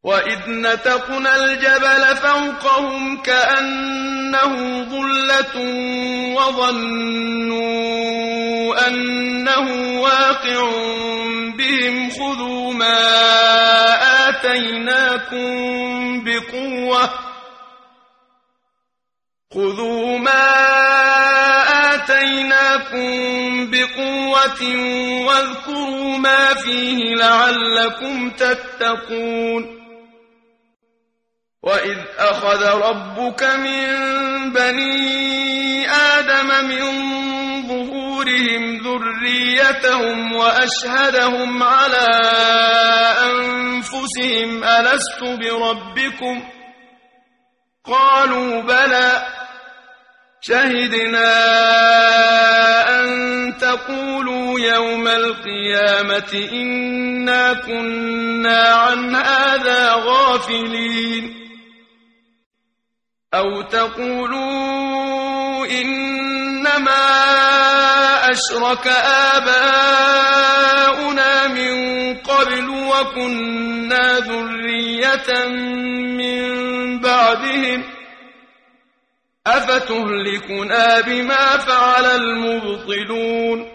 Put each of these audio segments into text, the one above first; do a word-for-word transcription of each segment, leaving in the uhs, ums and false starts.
وإذ نتقنا الجبل فوقهم كأنه ظلة وظنوا أنه واقع بهم خذوا ما آتيناكم بقوة خذوا ما آتيناكم بقوة واذكروا ما فيه لعلكم تتقون وإذ أخذ ربك من بني آدم من ظهورهم ذريتهم وأشهدهم على أنفسهم ألست بربكم قالوا بلى شهدنا أن تقولوا يوم القيامة إنا كنا عن هذا غافلين أو تقولوا إنما أشرك آباؤنا من قبل وكنا ذرية من بعدهم أفتهلكنا بما فعل المبطلون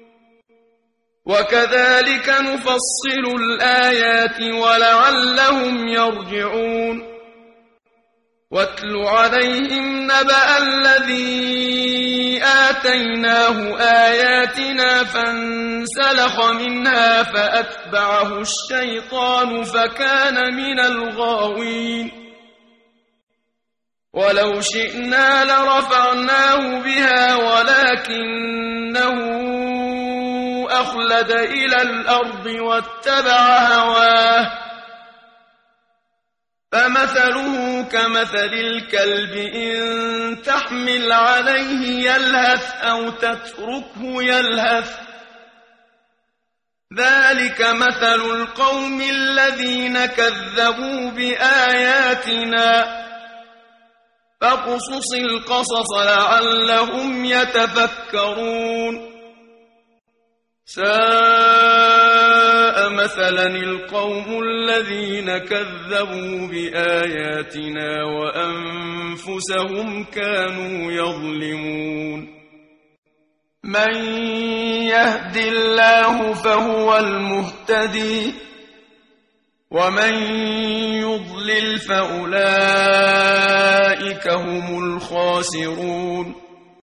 وكذلك نفصل الآيات ولعلهم يرجعون واتل عليهم نبأ الذي آتيناه آياتنا فانسلخ منها فأتبعه الشيطان فكان من الغاوين ولو شئنا لرفعناه بها ولكنه أخلد إلى الأرض واتبع هواه فمثله كمثل الكلب إن تحمل عليه يلهث أو تتركه يلهث ذلك مثل القوم الذين كذبوا بآياتنا فاقصص القصص لعلهم يتفكرون ساء مثلا القوم الذين كذبوا بآياتنا وأنفسهم كانوا يظلمون من يهد الله فهو المهتدي ومن يضلل فأولئك هم الخاسرون